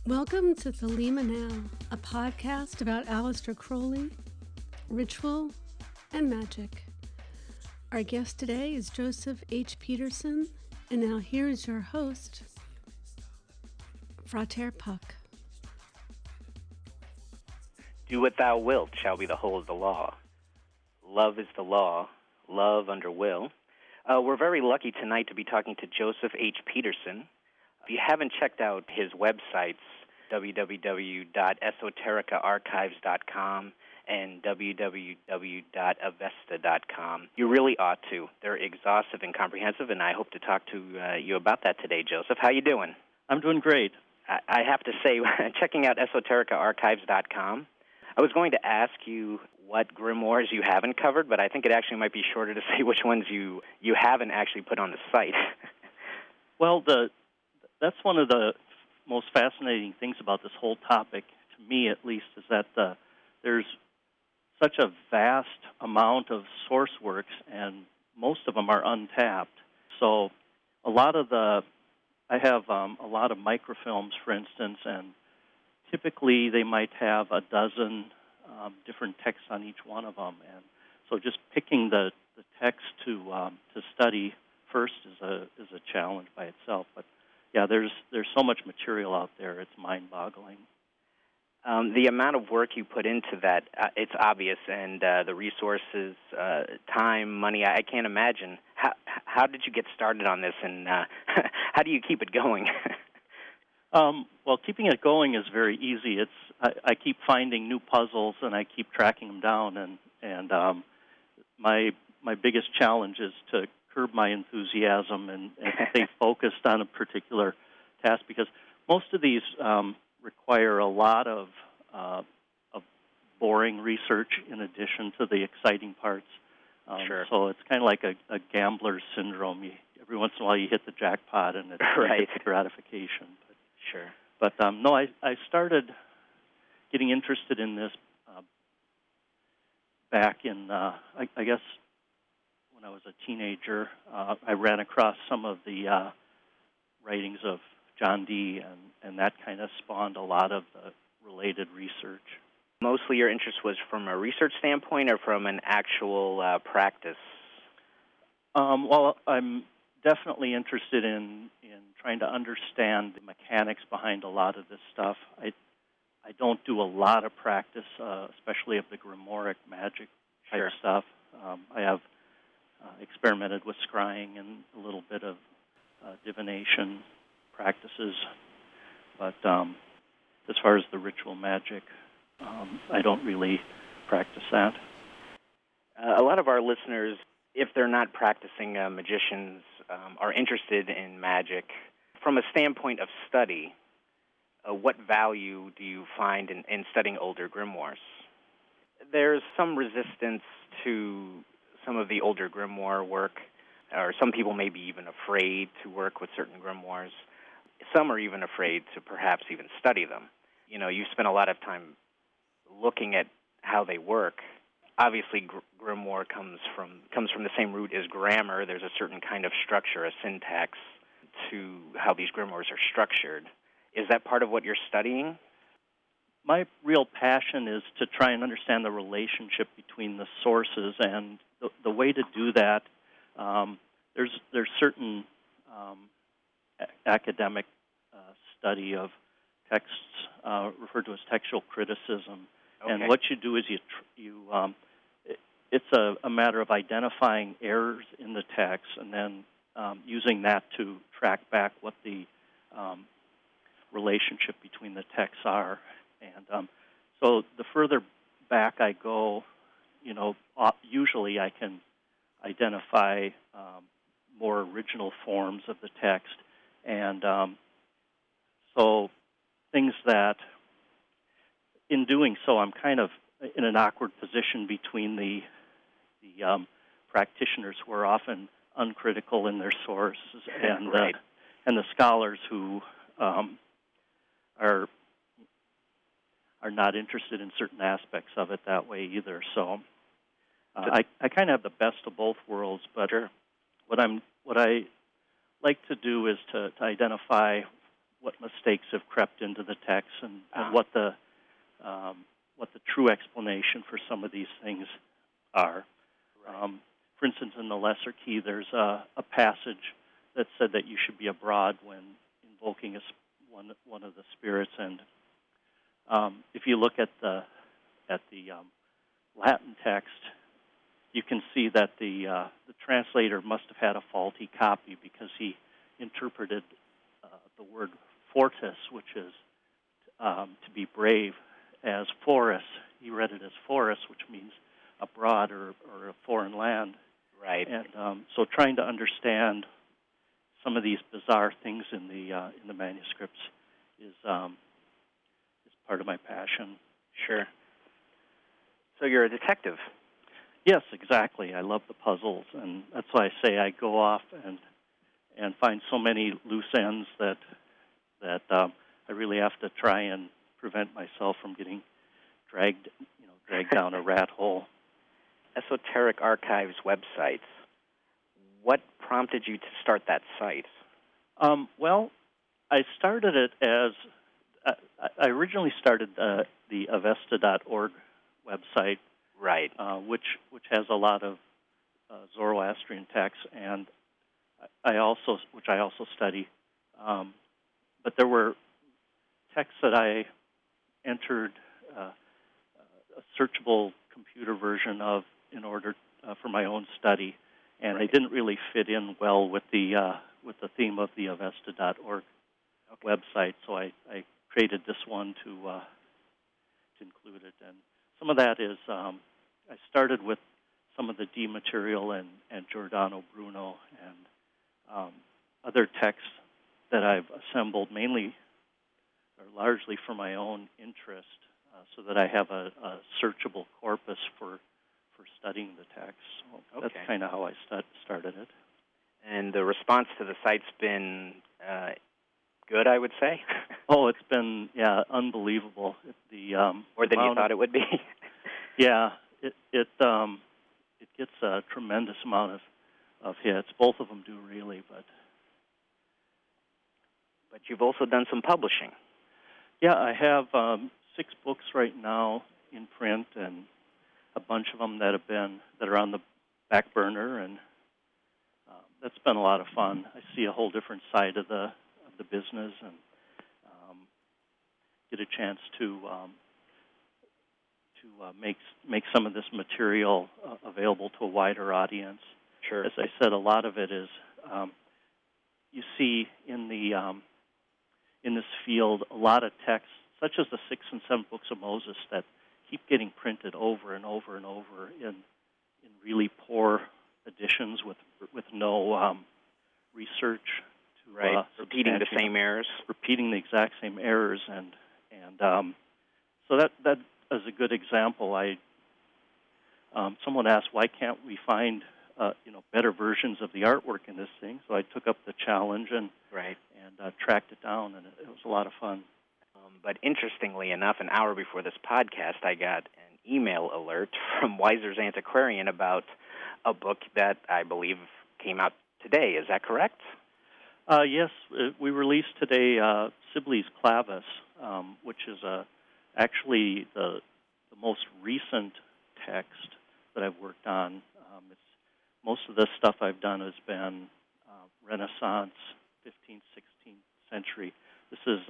Welcome to Thelema Now, a podcast about Aleister Crowley, ritual, and magic. Our guest today is Joseph H. Peterson, and now here is your host, Frater Puck. Do what thou wilt shall be the whole of the law. Love is the law, love under will. We're very lucky tonight to be talking to Joseph H. Peterson. If you haven't checked out his websites, www.esotericaarchives.com and www.avesta.com, you really ought to. They're exhaustive and comprehensive, and I hope to talk to you about that today, Joseph. How you doing? I'm doing great. I have to say, checking out esotericaarchives.com, I was going to ask you what grimoires you haven't covered, but I think it actually might be shorter to say which ones you haven't actually put on the site. Well, that's one of the most fascinating things about this whole topic, to me at least, is that there's such a vast amount of source works, and most of them are untapped. So I have a lot of microfilms, for instance, and typically they might have a dozen different texts on each one of them. And so just picking the text to study first is a challenge by itself. But yeah, there's so much material out there, it's mind-boggling. The amount of work you put into that, it's obvious, and the resources, time, money, I can't imagine. How did you get started on this, and how do you keep it going? Well, keeping it going is very easy. I keep finding new puzzles, and I keep tracking them down, and my biggest challenge is to curb my enthusiasm and stay focused on a particular task, because most of these require a lot of boring research in addition to the exciting parts. Sure. So it's kind of like a gambler's syndrome. Every once in a while you hit the jackpot, and it's right. gratification. Sure. But no, I started getting interested in this back in, I guess, when I was a teenager. I ran across some of the writings of John Dee, and that kind of spawned a lot of the related research. Mostly your interest was from a research standpoint or from an actual practice? Well, I'm definitely interested in trying to understand the mechanics behind a lot of this stuff. I don't do a lot of practice, especially of the grimoire magic type stuff. I have experimented with scrying and a little bit of divination practices, but as far as the ritual magic, I don't really practice that. A lot of our listeners, if they're not practicing magicians, are interested in magic. From a standpoint of study, what value do you find in studying older grimoires? There's some resistance to some of the older grimoire work, or some people may be even afraid to work with certain grimoires. Some are even afraid to perhaps even study them. You know, you spend a lot of time looking at how they work. Obviously, grimoire comes from the same root as grammar. There's a certain kind of structure, a syntax to how these grimoires are structured. Is that part of what you're studying? My real passion is to try and understand the relationship between the sources, and the way to do that, there's certain academic study of texts referred to as textual criticism. Okay. And what you do is it's a matter of identifying errors in the text and then using that to track back what the relationship between the texts are. And so the further back I go, usually I can identify more original forms of the text. And so things that, in doing so, I'm kind of in an awkward position between the practitioners who are often uncritical in their sources and right. And the scholars who are not interested in certain aspects of it that way either. So I kind of have the best of both worlds. But sure. what I like to do is to identify what mistakes have crept into the text and what the true explanation for some of these things are. Right. For instance, in the Lesser Key, there's a passage that said that you should be abroad when invoking one of the spirits, and if you look at the Latin text, you can see that the translator must have had a faulty copy because he interpreted the word fortis, which is to be brave, as foris. He read it as foris, which means abroad or a foreign land. Right. And so trying to understand some of these bizarre things in the manuscripts is part of my passion. Sure. So you're a detective. Yes, exactly. I love the puzzles, and that's why I say I go off and find so many loose ends that I really have to try and prevent myself from getting dragged down a rat hole. Esoteric Archives websites. What prompted you to start that site? Well, I started it as I originally started the Avesta.org website, right? Which has a lot of Zoroastrian texts, and I also study. But there were texts that I entered a searchable computer version of in order for my own study, and right. They didn't really fit in well with the theme of the Avesta.org website. So I created this one to include it, and some of that is I started with some of the D material and Giordano Bruno and other texts that I've assembled mainly or largely for my own interest, so that I have a searchable corpus for studying the text. So that's kind of how I started it. And the response to the site's been good, I would say. Oh, it's been unbelievable. More than you thought it would be. Yeah, it gets a tremendous amount of hits. Both of them do really, but you've also done some publishing. Yeah, I have 6 books right now in print, and a bunch of them that are on the back burner, and that's been a lot of fun. I see a whole different side of the business, and get a chance to make some of this material available to a wider audience. Sure. As I said, a lot of it is you see in this field a lot of texts, such as the 6 and 7 books of Moses, that keep getting printed over and over and over in really poor editions with no research to repeating the same errors, repeating the exact same errors, and so that is a good example. Someone asked, why can't we find better versions of the artwork in this thing? So I took up the challenge and tracked it down, and it was a lot of fun. But interestingly enough, an hour before this podcast, I got an email alert from Weiser's Antiquarian about a book that I believe came out today. Is that correct? Yes, we released today Sibley's Clavis, which is actually the most recent text that I've worked on. Most of the stuff I've done has been Renaissance, 15th, 16th century. This is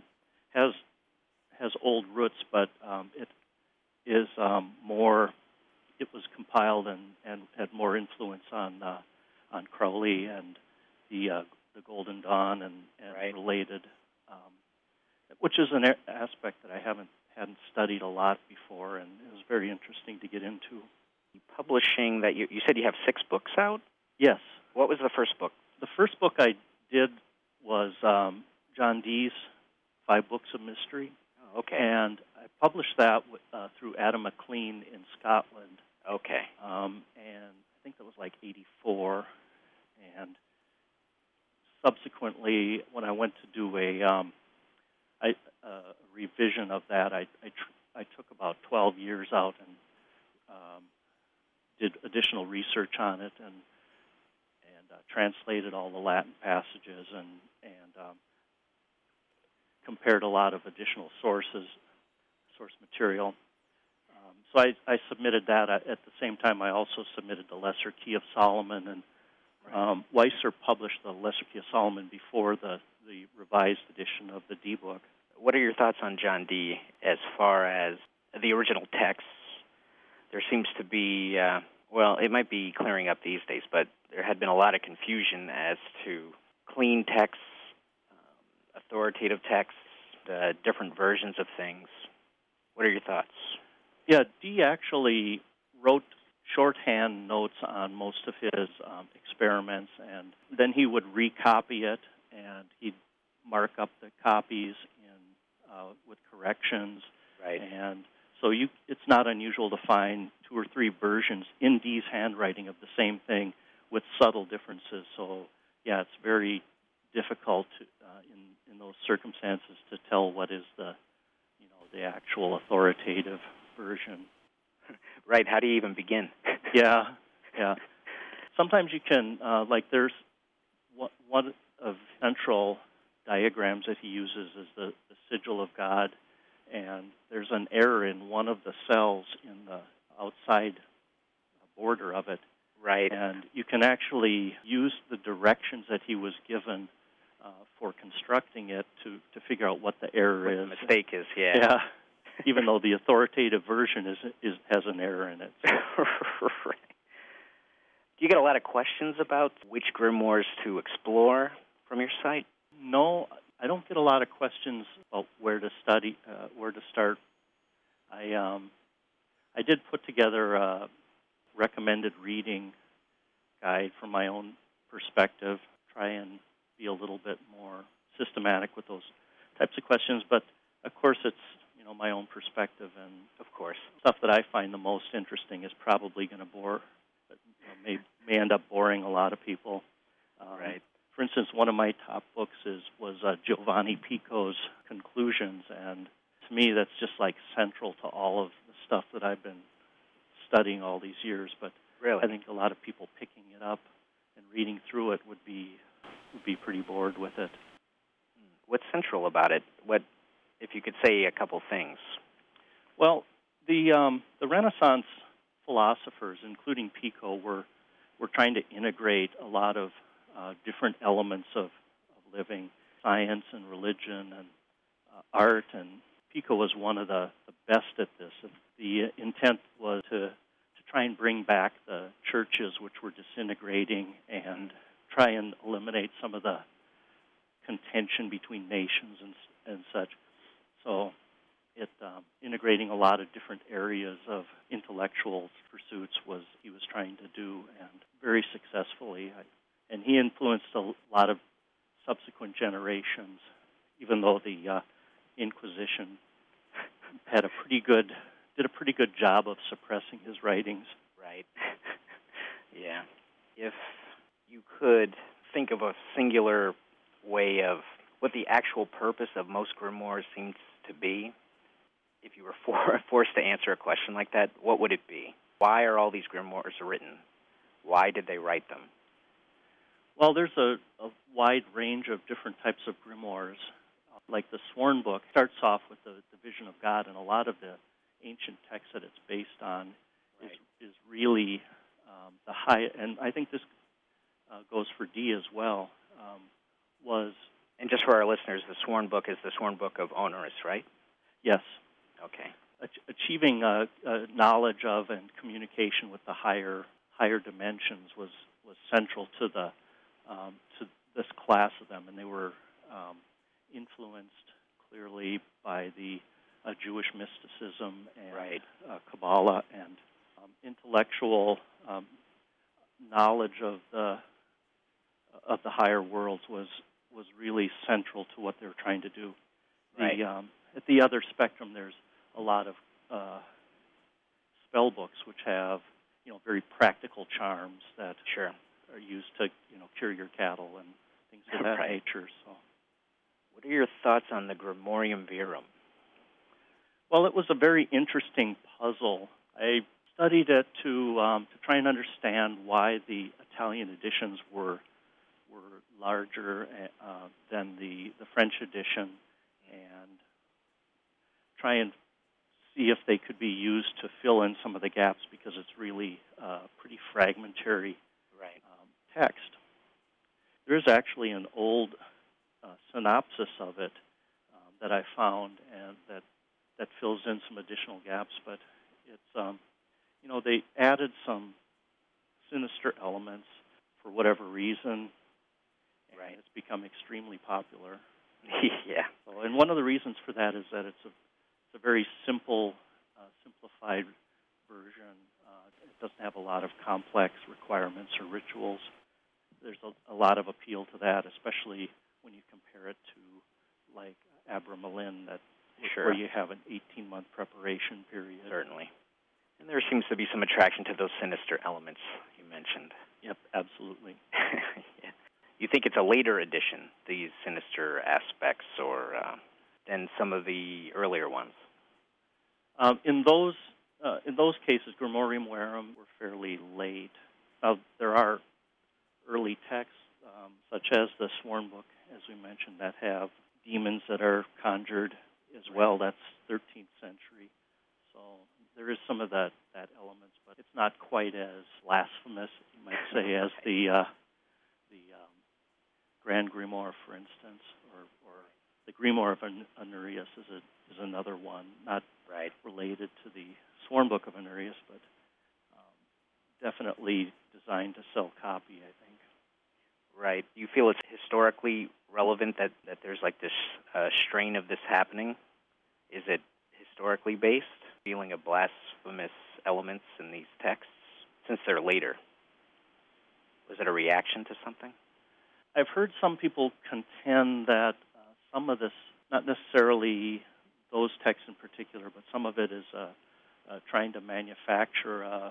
has old roots, but it is more. It was compiled and had more influence on Crowley and the Golden Dawn and related, which is an aspect that I hadn't studied a lot before, and it was very interesting to get into. Publishing that you said you have 6 books out? Yes. What was the first book? The first book I did was John Dee's 5 Books of Mystery. Oh, okay. And I published that through Adam McLean in Scotland. Okay. And I think that was like 84. And subsequently, when I went to do a revision of that, I took about 12 years out and did additional research on it and translated all the Latin passages and compared a lot of additional source material. So I submitted that. At the same time, I also submitted the Lesser Key of Solomon, and Weiser published the Lesser Key of Solomon before the revised edition of the D book. What are your thoughts on John Dee as far as the original texts? There seems to be, well, it might be clearing up these days, but there had been a lot of confusion as to clean texts, authoritative texts, different versions of things. What are your thoughts? Yeah, Dee actually wrote shorthand notes on most of his experiments, and then he would recopy it, and he'd mark up the copies with corrections. Right. And so it's not unusual to find 2 or 3 versions in Dee's handwriting of the same thing with subtle differences. So, yeah, it's very difficult to, in those circumstances to tell what is the actual authoritative version. Right. How do you even begin? Yeah. Sometimes you can, there's one of central diagrams that he uses is the sigil of God, and there's an error in one of the cells in the outside border of it. Right. And you can actually use the directions that he was given for constructing it to figure out what the error is. The mistake is, yeah. Yeah. Even though the authoritative version has an error in it. Right. Do you get a lot of questions about which grimoires to explore from your site? No, I don't get a lot of questions about where to study, where to start. I did put together a recommended reading guide from my own perspective, try and be a little bit more systematic with those types of questions. But, of course, it's my own perspective, and, of course, stuff that I find the most interesting is probably going to bore, but may end up boring a lot of people. Right. For instance, one of my top books was Giovanni Pico's Conclusions, and to me that's just central to all of the stuff that I've been studying all these years. But really, I think a lot of people picking it up and reading through it would be pretty bored with it. What's central about it? What, if you could say a couple things? Well, the Renaissance philosophers, including Pico, were trying to integrate a lot of different elements of living, science and religion and art, and Pico was one of the best at this. The intent was to try and bring back the churches which were disintegrating and try and eliminate some of the contention between nations and such. So integrating a lot of different areas of intellectual pursuits he was trying to do, and very successfully. And he influenced a lot of subsequent generations, even though the Inquisition did a pretty good job of suppressing his writings. Right. Yeah. If you could think of a singular way of what the actual purpose of most grimoires seems to be, if you were forced to answer a question like that, what would it be? Why are all these grimoires written? Why did they write them? Well, there's a wide range of different types of grimoires. Like the Sworn Book starts off with the vision of God, and a lot of the ancient texts that it's based on is really the high, and I think this goes for Dee as well, And just for our listeners, the Sworn Book is the Sworn Book of Onerus, right? Yes. Okay. Achieving knowledge of and communication with the higher dimensions was central to to this class of them, and they were influenced clearly by the Jewish mysticism and Kabbalah, and intellectual knowledge of the higher worlds was really central to what they were trying to do. Right. At the other spectrum, there's a lot of spell books which have very practical charms that are used to cure your cattle and things of that nature. So, what are your thoughts on the Grimorium Verum? Well, it was a very interesting puzzle. I studied it to try and understand why the Italian editions were larger than the French edition, try and see if they could be used to fill in some of the gaps because it's really pretty fragmentary text. There's actually an old synopsis of it that I found, and that fills in some additional gaps. But it's they added some sinister elements for whatever reason, and it's become extremely popular. Yeah. So, and one of the reasons for that is that it's a very simplified version. It doesn't have a lot of complex requirements or rituals. There's a lot of appeal to that, especially when you compare it to like Abramelin, where you have an 18-month preparation period. Certainly. And there seems to be some attraction to those sinister elements you mentioned. Yep, absolutely. Yeah. You think it's a later addition, these sinister aspects, or than some of the earlier ones? In those cases, Grimorium Verum were fairly late. Now, there are early texts, such as the Sworn Book, as we mentioned, that have demons that are conjured as well. That's 13th century. So there is some of that elements, but it's not quite as blasphemous, you might say, as the Grand Grimoire, for instance, or the Grimoire of Honorius is another one, not related to the Sworn Book of Honorius, but definitely designed to sell copy, I think. Right. You feel it's historically relevant that there's like this strain of this happening? Is it historically based, feeling of blasphemous elements in these texts, since they're later? Was it a reaction to something? I've heard some people contend that some of this, not necessarily those texts in particular, but some of it is trying to manufacture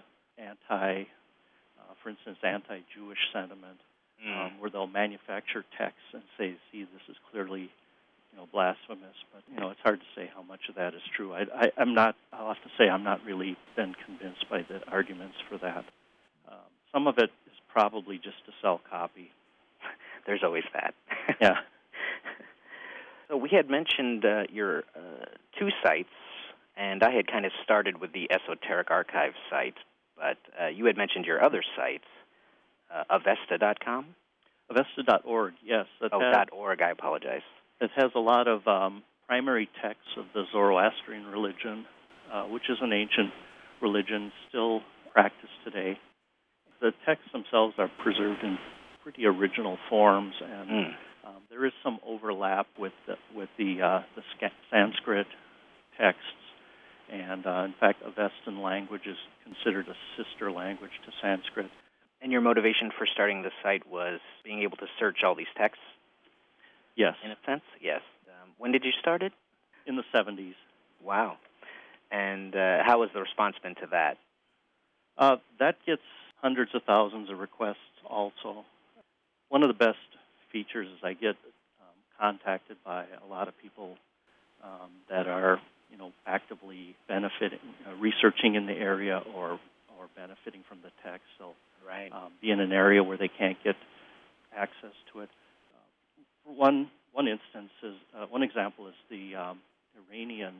for instance, anti-Jewish sentiment, where they'll manufacture texts and say, "See, this is clearly, blasphemous." But it's hard to say how much of that is true. I'm not. I'll have to say I'm not really been convinced by the arguments for that. Some of it is probably just to sell copy. There's always that. Yeah. So we had mentioned your two sites, and I had kind of started with the Esoteric Archive site, but you had mentioned your other sites, Avesta.com? Avesta.org, yes. .org, I apologize. It has a lot of primary texts of the Zoroastrian religion, which is an ancient religion still practiced today. The texts themselves are preserved in pretty original forms, and there is some overlap with the Sanskrit texts, and in fact, Avestan language is considered a sister language to Sanskrit. And your motivation for starting the site was being able to search all these texts? Yes. In a sense? Yes. When did you start it? In the 70s. Wow. And how has the response been to that? That gets hundreds of thousands of requests also. One of the best features is I get contacted by a lot of people that are, actively benefiting, researching in the area or benefiting from the text. So, be in an area where they can't get access to it. One example is the Iranians.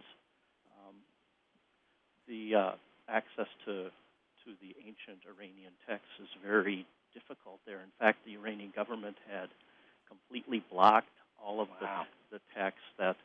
The access to the ancient Iranian texts is very difficult there. In fact, the Iranian government had completely blocked all of the texts that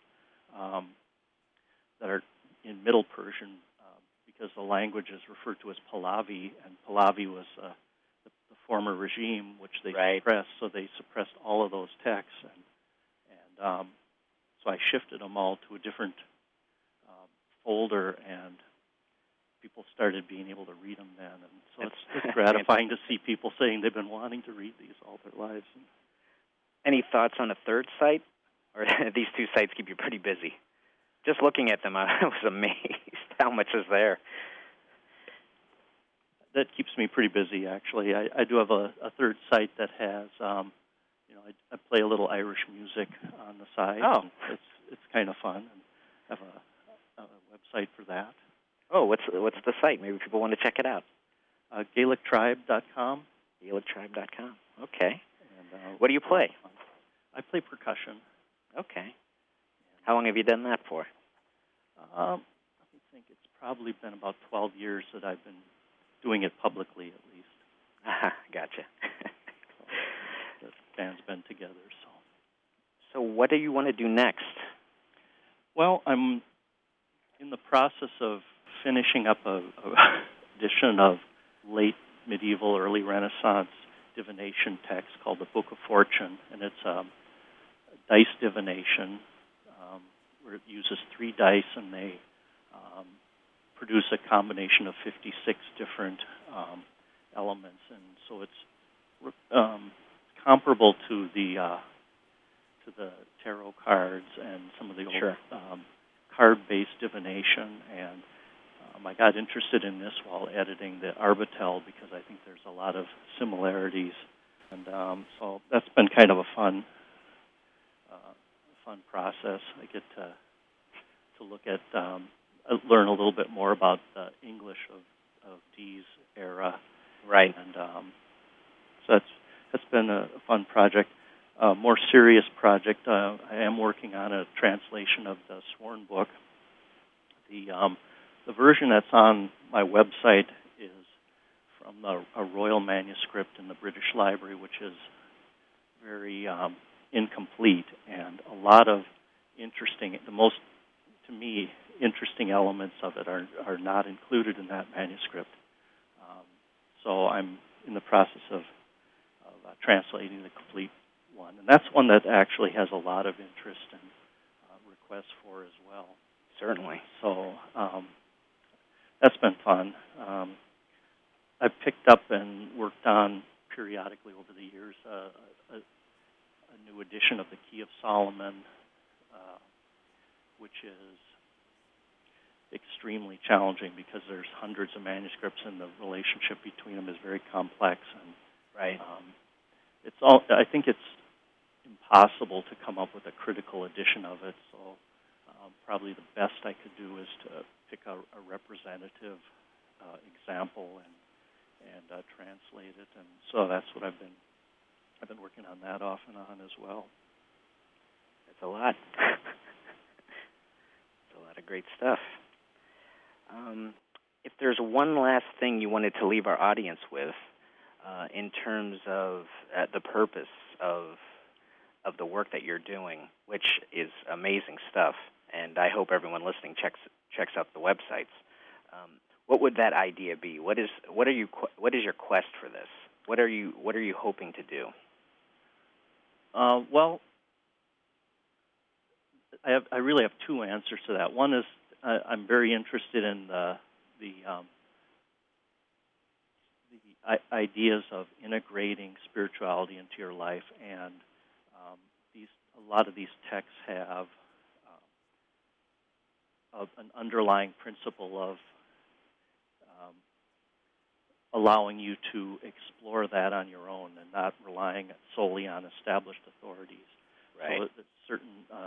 are in Middle Persian because the language is referred to as Pahlavi, and Pahlavi was the former regime which they suppressed, so they suppressed all of those texts, and so I shifted them all to a different folder, and people started being able to read them then, and so it's gratifying to see people saying they've been wanting to read these all their lives. Any thoughts on a third site? Or these two sites keep you pretty busy? Just looking at them, I was amazed how much is there. That keeps me pretty busy, actually. I do have a third site that has, I play a little Irish music on the side. Oh. It's kind of fun. And I have a website for that. Oh, what's the site? Maybe people want to check it out. GaelicTribe.com. GaelicTribe.com. Okay. And what do you play? I play percussion. Okay. How long have you done that for? Let me think. It's probably been about 12 years that I've been doing it publicly, at least. Gotcha. So the band's been together. So what do you want to do next? Well, I'm in the process of finishing up a edition of late medieval, early Renaissance divination text called the Book of Fortune, and it's dice divination where it uses 3 dice, and they produce a combination of 56 different elements, and so it's comparable to the tarot cards and some of the old card-based divination, and I got interested in this while editing the Arbitel because I think there's a lot of similarities, and so that's been kind of a fun process. I get to look at, learn a little bit more about the English of Dee's era, right? And so that's been a fun project. A more serious project. I am working on a translation of the Sworn Book. The version that's on my website is from a royal manuscript in the British Library, which is very incomplete, and a lot of the most, to me, interesting elements of it are not included in that manuscript. So I'm in the process of translating the complete one, and that's one that actually has a lot of interest and requests for as well. Certainly. So that's been fun. I've picked up and worked on periodically over the years a new edition of the Key of Solomon, which is extremely challenging because there's hundreds of manuscripts and the relationship between them is very complex. And right. I think it's impossible to come up with a critical edition of it. So probably the best I could do is to pick a representative example and translate it. And so that's what I've been working on that off and on as well. That's a lot. It's a lot of great stuff. If there's one last thing you wanted to leave our audience with, in terms of the purpose of the work that you're doing, which is amazing stuff, and I hope everyone listening checks out the websites. What would that idea be? What is your quest for this? What are you hoping to do? Well, I really have 2 answers to that. One is I'm very interested in the ideas of integrating spirituality into your life, and a lot of these texts have an underlying principle of allowing you to explore that on your own and not relying solely on established authorities. Right. So certain,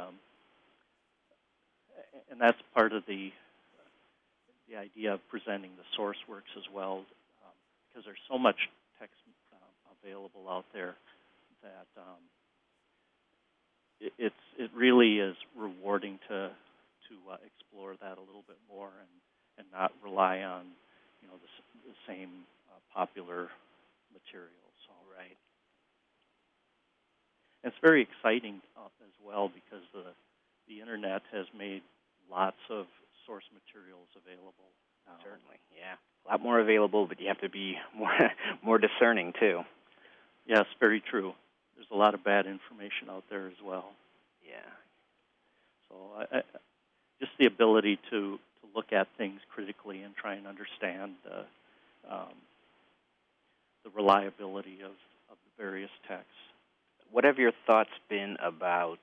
and that's part of the idea of presenting the source works as well, because there's so much text available out there that it really is rewarding to explore that a little bit more and not rely on the same popular materials. All right. And it's very exciting as well because the internet has made lots of source materials available now. Certainly, yeah. A lot more available, but you have to be more discerning, too. Yes, very true. There's a lot of bad information out there as well. Yeah. So just the ability to look at things critically and try and understand the reliability of the various texts. What have your thoughts been about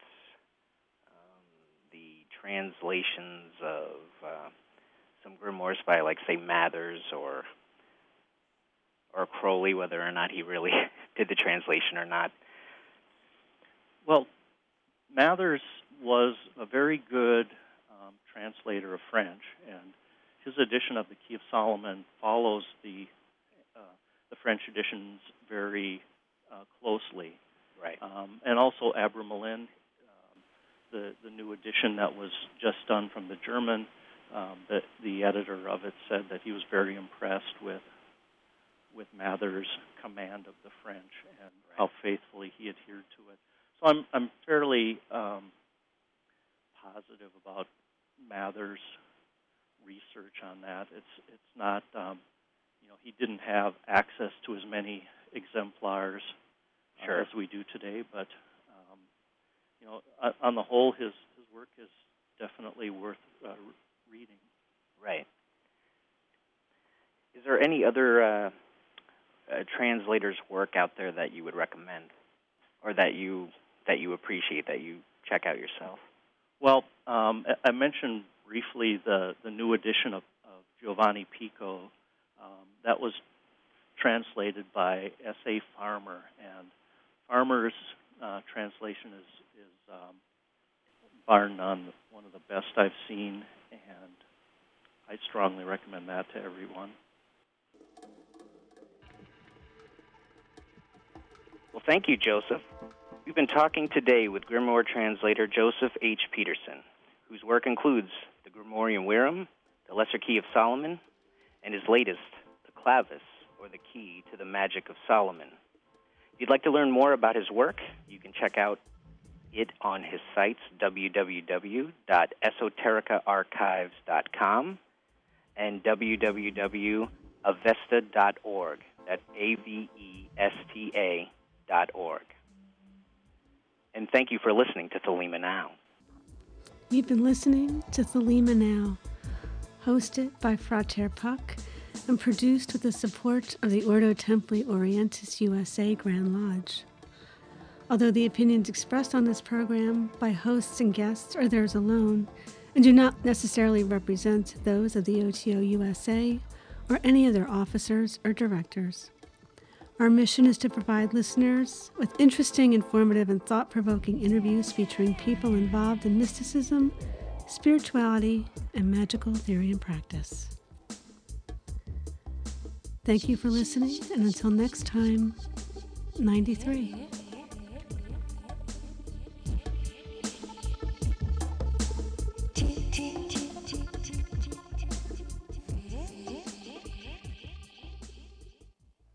the translations of some grimoires by, like, say, Mathers or Crowley, whether or not he really did the translation or not? Well, Mathers was a very good translator of French, and his edition of the Key of Solomon follows the French editions very closely. Right. And also Abramelin, the new edition that was just done from the German the editor of it said that he was very impressed with Mather's command of the French and how faithfully he adhered to it. So I'm fairly positive about Mather's research on that. It's not he didn't have access to as many exemplars as we do today, but on the whole, his work is definitely worth reading. Right. Is there any other translator's work out there that you would recommend, or that you appreciate, that you check out yourself? Well, I mentioned briefly the new edition of Giovanni Pico. That was translated by S.A. Farmer, and Farmer's translation is bar none one of the best I've seen, and I strongly recommend that to everyone. Well, thank you, Joseph. We've been talking today with Grimoire translator Joseph H. Peterson, whose work includes the Grimorium Verum, the Lesser Key of Solomon, and his latest, the Clavis, or the Key to the Magic of Solomon. If you'd like to learn more about his work, you can check out it on his sites, www.esotericaarchives.com and www.avesta.org. That's AVESTA.org. And thank you for listening to Thelema Now. You've been listening to Thelema Now, hosted by Frater Puck and produced with the support of the Ordo Templi Orientis USA Grand Lodge. Although the opinions expressed on this program by hosts and guests are theirs alone and do not necessarily represent those of the OTO USA or any of their officers or directors. Our mission is to provide listeners with interesting, informative, and thought-provoking interviews featuring people involved in mysticism, spirituality, and magical theory and practice. Thank you for listening, and until next time, 93.